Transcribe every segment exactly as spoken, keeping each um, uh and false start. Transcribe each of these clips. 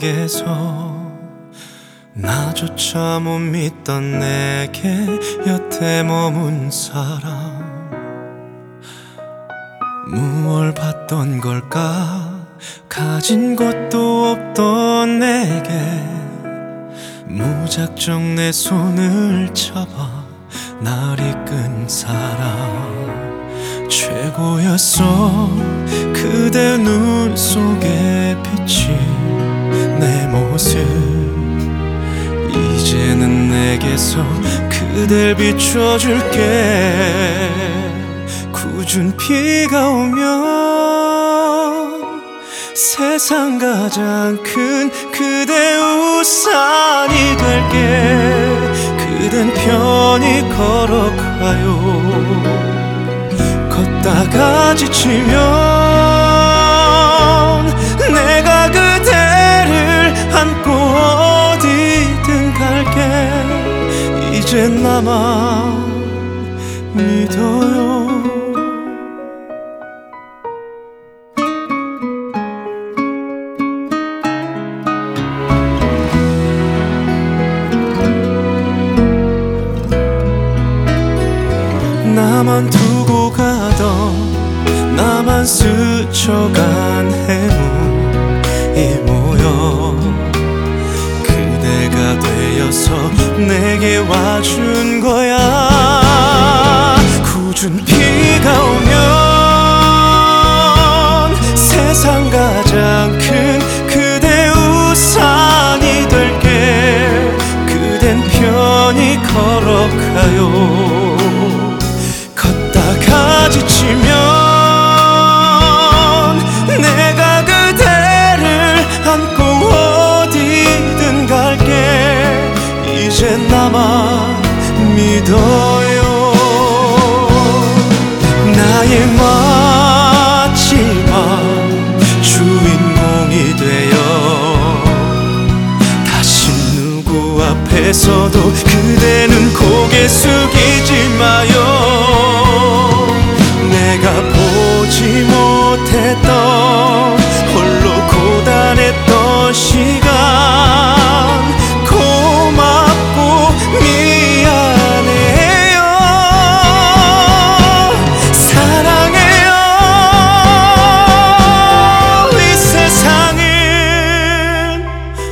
내게서 나조차 못 믿던 내게 여태 머문 사람, 무얼 봤던 걸까? 가진 것도 없던 내게 무작정 내 손을 잡아 날 이끈 사람, 최고였어. 그대 눈 속에 비친 내 모습, 이제는 내게서 그댈 비춰줄게. 굳은 비가 오면 세상 가장 큰 그대 우산이 될게. 그댄 편히 걸어가요. 걷다가 지치면 내가 그대를 안고 어디든 갈게. 이젠 나만 믿어요. 나만 두고 가던, 나만 스쳐간 해묵이 모여 그대가 되어서 내게 와준 거야. 굳은 비가 오면 세상 가장 큰 그대 우산이 될게. 그댄 편히 걸어가요. 걷다가 지치면 내가 그대를 안고 어디든 갈게. 이젠 나만 믿어요. 나의 마지막 주인공이 되어 다시 누구 앞에서도 그대는 고개 숙이지 마요. 내가 보지 못했던, 홀로 고단했던 시간 고맙고 미안해요. 사랑해요. 이 세상은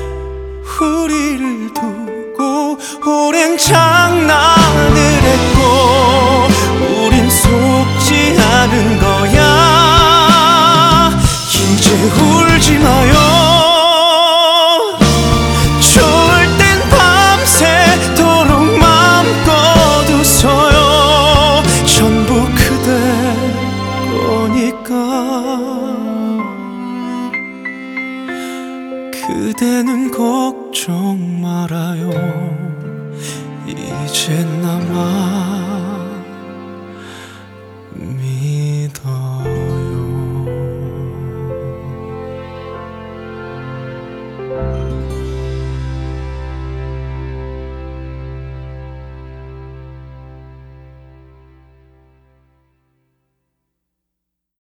우리를 두고 오랜 장난을 했고 우린 속지 않은 거야. 이제 울지 마요. 좋을 땐 밤새도록 맘껏 웃어요. 전부 그대 거니까. 그대는 걱정 말아요. 이젠 나만